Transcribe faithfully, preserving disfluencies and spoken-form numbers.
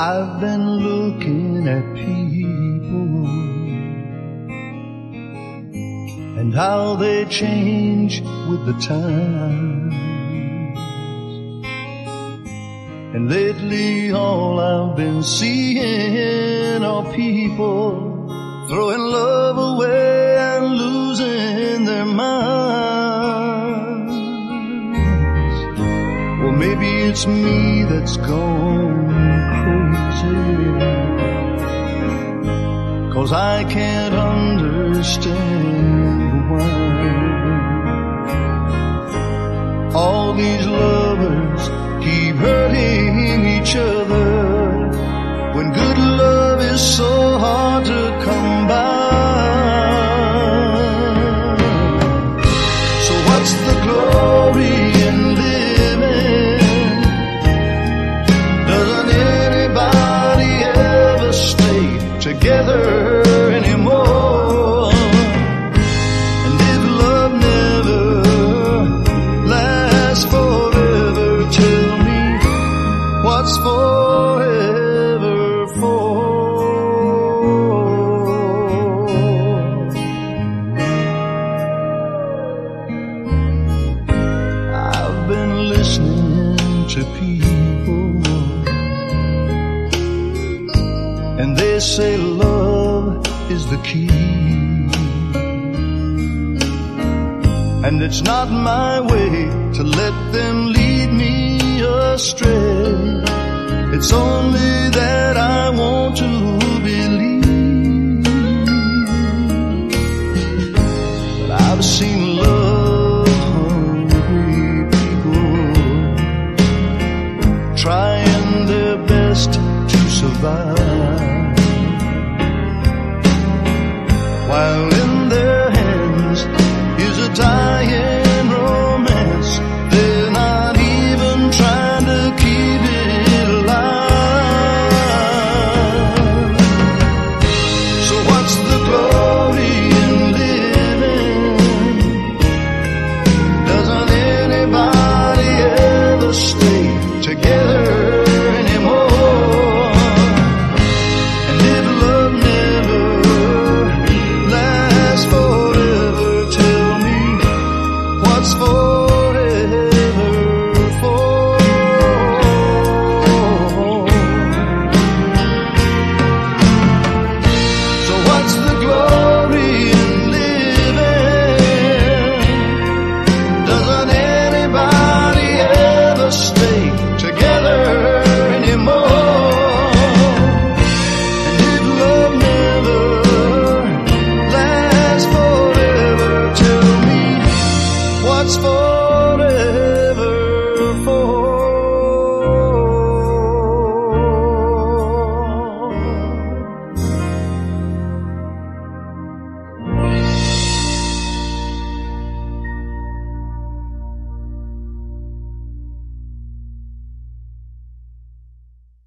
I've been looking at people and how they change with the times. And lately all I've been seeing are people throwing love away and losing their minds. Well, maybe it's me that's gone crazy, 'cause I can't understand why all these lovers keep hurting each other when good love is so hard to come by. So what's the glory in living? Doesn't anybody ever stay together anymore? And if love never lasts forever, tell me what's forever for? I've been listening to people, and they say love is the key, and it's not my way to let them lead me astray. It's only that I want to believe. But I've seen